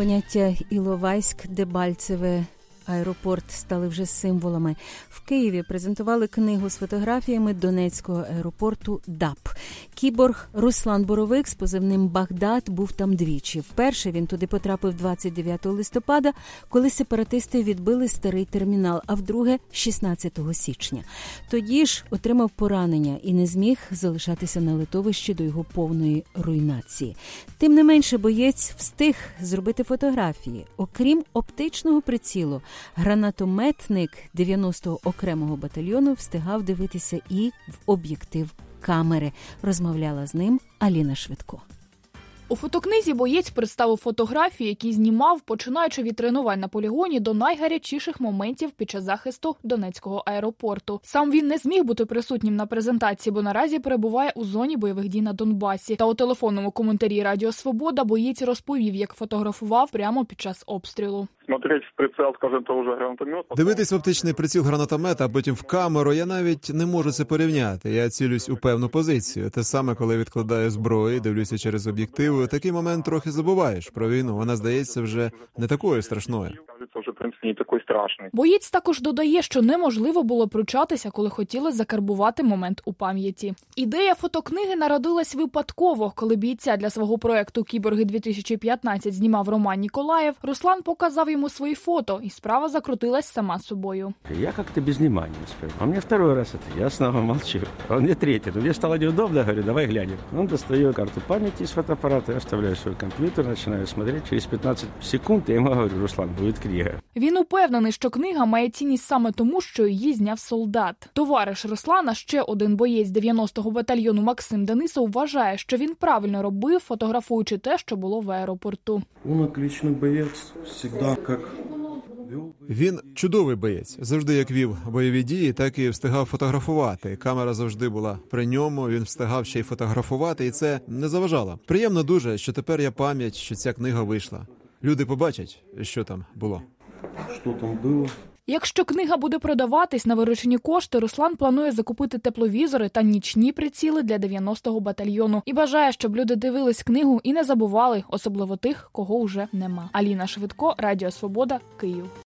Поняття Іловайськ, Дебальцеве, аеропорт стали вже символами. В Києві презентували книгу з фотографіями Донецького аеропорту ДАП. Кіборг Руслан Боровик з позивним «Багдад» був там двічі. Вперше він туди потрапив 29 листопада, коли сепаратисти відбили старий термінал, а вдруге – 16 січня. Тоді ж отримав поранення і не зміг залишатися на литовищі до його повної руйнації. Тим не менше, боєць встиг зробити фотографії. Окрім оптичного прицілу, гранатометник 90-го окремого батальйону встигав дивитися і в об'єктив камери. Розмовляла з ним Аліна Швидко. У фотокнизі боєць представив фотографії, які знімав, починаючи від тренувань на полігоні до найгарячіших моментів під час захисту Донецького аеропорту. Сам він не зміг бути присутнім на презентації, бо наразі перебуває у зоні бойових дій на Донбасі. Та у телефонному коментарі Радіо Свобода боєць розповів, як фотографував прямо під час обстрілу. Смотреть в прицел, скажімо, того ж гранатомет. Дивитись в оптичний приціл гранатомета, а потім в камеру, я навіть не можу це порівняти. Я цілюсь у певну позицію. Те саме, коли відкладаю зброю, дивлюся через об'єктиви. Такий момент трохи забуваєш про війну. Вона здається вже не такою страшною. Вже, в принципі, не такий страшний. Боєць також додає, що неможливо було пручатися, коли хотіли закарбувати момент у пам'яті. Ідея фотокниги народилась випадково. Коли бійця для свого проєкту «Кіборги-2015» знімав Роман Ніколаєв, Руслан показав йому свої фото, і справа закрутилась сама собою. Я как-то без внимания успел. А мне второй раз это, я снова молчу. А он мне третий. Но мне стало неудобно, говорю, давай глянем. Он достает карту памяти из фотоаппарата, я вставляю в свой компьютер, начинаю смотреть. Через 15 секунд я ему говорю, Руслан, будет книга. Він упевнений, що книга має цінність саме тому, що її зняв солдат. Товариш Руслана, ще один боєць 90-го батальйону Максим Денисов, вважає, що він правильно робив, фотографуючи те, що було в аеропорту. Він отличний боєць, завжди як... Він чудовий боєць. Завжди як вів бойові дії, так і встигав фотографувати. Камера завжди була при ньому, він встигав ще й фотографувати, і це не заважало. Приємно дуже, що тепер є пам'ять, що ця книга вийшла. Люди побачать, що там було. Що там було? Якщо книга буде продаватись на виручені кошти, Руслан планує закупити тепловізори та нічні приціли для 90-го батальйону. І бажає, щоб люди дивились книгу і не забували, особливо тих, кого вже нема. Аліна Швидко, Радіо Свобода, Київ.